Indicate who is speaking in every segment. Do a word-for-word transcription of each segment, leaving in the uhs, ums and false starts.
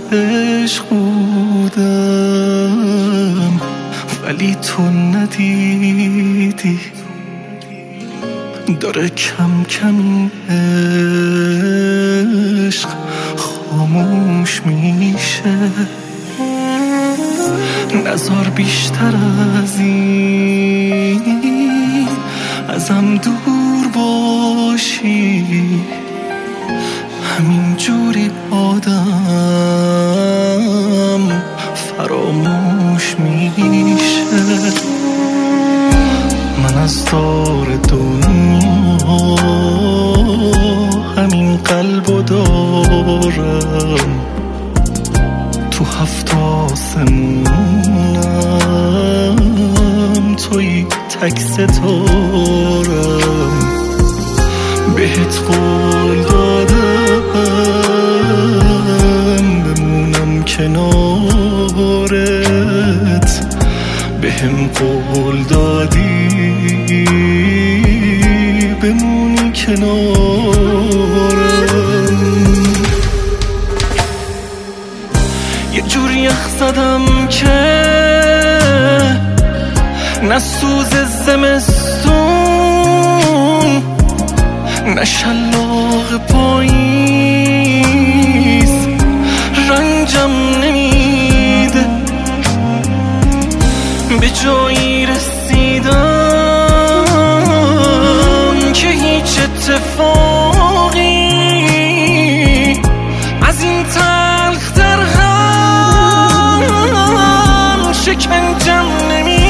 Speaker 1: عشق بودم ولی تو ندیدی، داره کم کم این عشق خاموش میشه. نذار بیشتر از این ازم دور باشی، همین جوری آدم فراموش میشه. من از دار دنیا همین قلبو دارم، تو هفت آسمونم توی تک ستارم. بهت قول دادم بمونم کنارت، بهم قول دادی بمونی کنارم. یه جوری یخ زدم که نه سوز زمستون نه شلاق پاییز رنجم نمیده، به جایی رسیدم که هیچ اتفاقی از این تلختر هم شکنجم نمیده.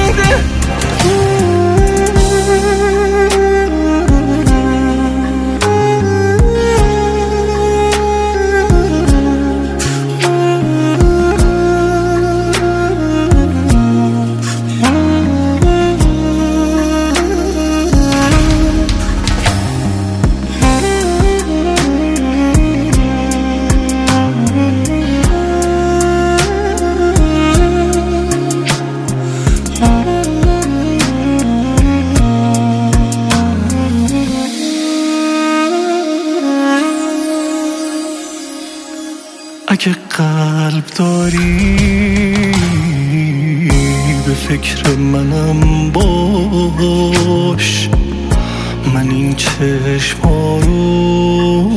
Speaker 1: اگه قلب داری به فکر منم باش، من این چشما رو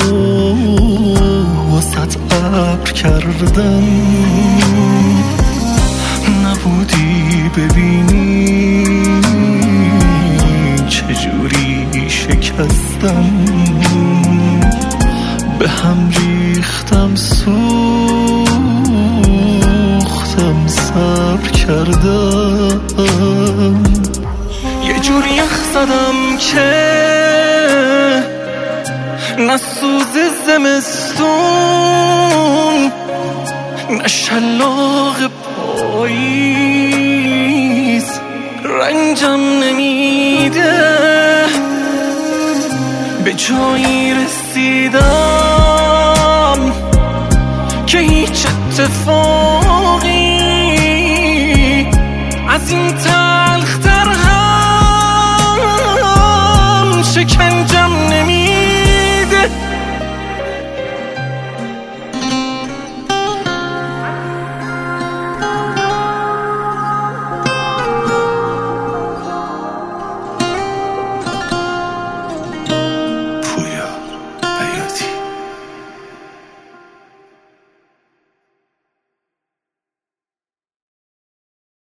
Speaker 1: واسط ابر کردم، نبودی ببینی چجوری شکستم، به هم ریختم سوختم صبر کردم. یه جوری یخ زدم که نه سوز زمستون نه شلاق پاییز رنجم نمیده، به جایی رسیدم که هیچ اتفاقی از این